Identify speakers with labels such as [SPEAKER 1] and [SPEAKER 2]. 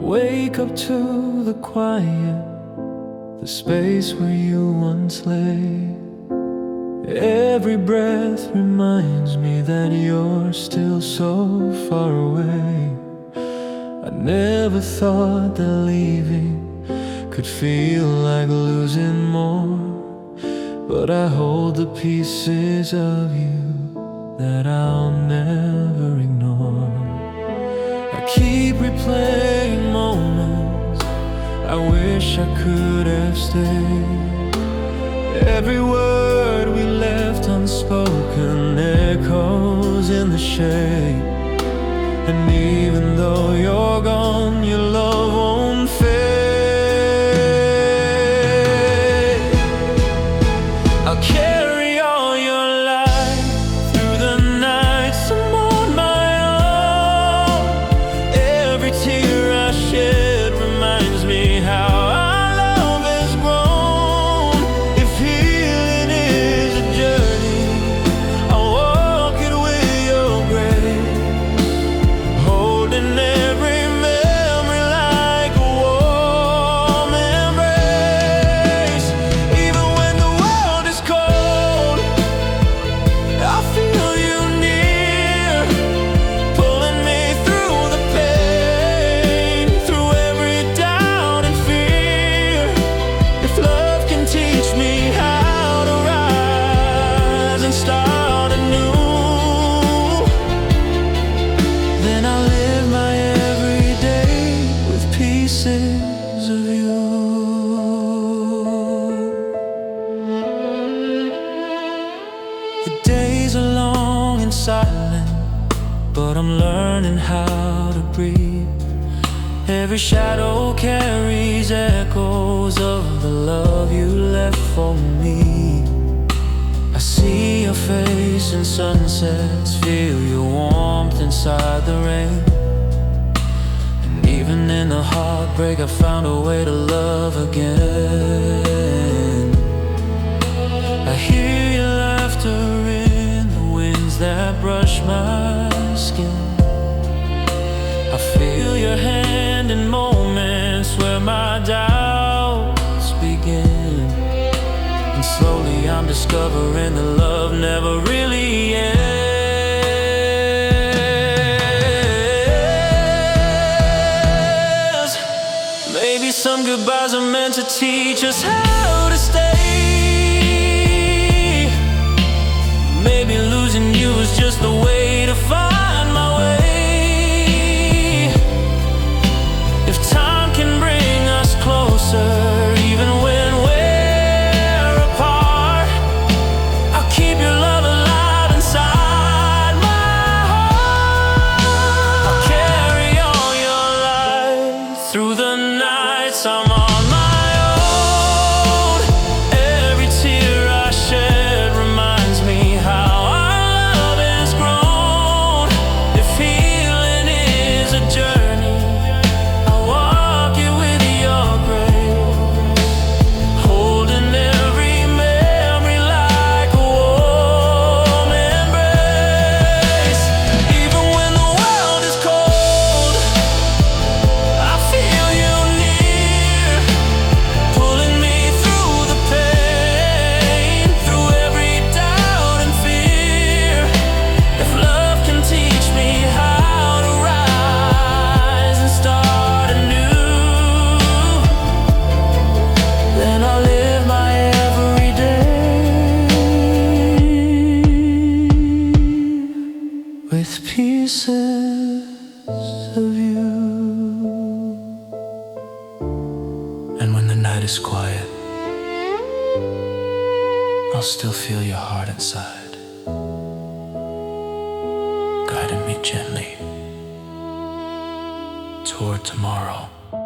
[SPEAKER 1] wake up to the quiet, the space where you once lay. Every breath reminds me that you're still so far away. I never thought that leaving could feel like losing more, but I hold the pieces of you that I'll never ignore. I keep replaying moments I wish I could have stayed. Every word we left unspoken echoes in the shade. And even though you're gone, your love won't fade. I'll carry all your light through the nights I'm on my own. Every tear I shed reminds me how our love has grown. If healing is a journey, I'll walk it with your grace, holding every memory like a warm embrace. Even when the world is cold, I feel you near, pulling me through the pain, through every doubt and fear. If love can teach me how to rise and start anew, then I'll live my every day with pieces of you. The days are long and silent, but I'm learning how to breathe. Every shadow carries echoes of the love you left for me. I see your face in sunsets, feel your warmth inside the rain. And even in the heartbreak, I found a way to love again. I hear your laughter in the winds that brush my skin. I feel your hand in moments where my doubts begin. And slowly I'm discovering that love never really ends. Maybe some goodbyes are meant to teach us how to stay. Maybe losing you is just the way to find my way. If time can bring us closer, even when we're apart, I'll keep your love alive inside my heart. I'll carry all your light through the nights I'm on my own. Every tear I shed reminds me how our love has grown. If healing is a journey, I'll walk it with your grace, holding every memory like a warm embrace. Even when the world is cold, I feel you near, pulling me through the pain, through every doubt and fear. If love can teach me how to rise and start anew, then I'll live my every day with pieces of you. And when the night is quiet, I'll still feel your heart inside, guiding me gently toward tomorrow.